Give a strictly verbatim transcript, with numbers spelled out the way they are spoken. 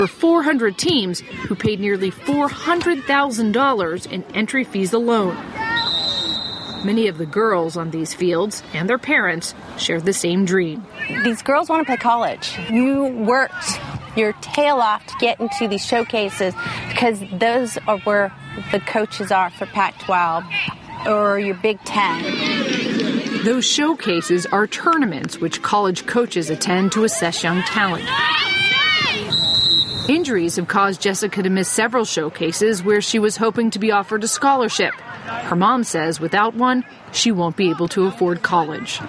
for four hundred teams who paid nearly four hundred thousand dollars in entry fees alone. Many of the girls on these fields and their parents share the same dream. These girls want to play college. You worked your tail off to get into these showcases because those are where the coaches are for Pac twelve or your Big Ten. Those showcases are tournaments which college coaches attend to assess young talent. Injuries have caused Jessica to miss several showcases where she was hoping to be offered a scholarship. Her mom says without one, she won't be able to afford college.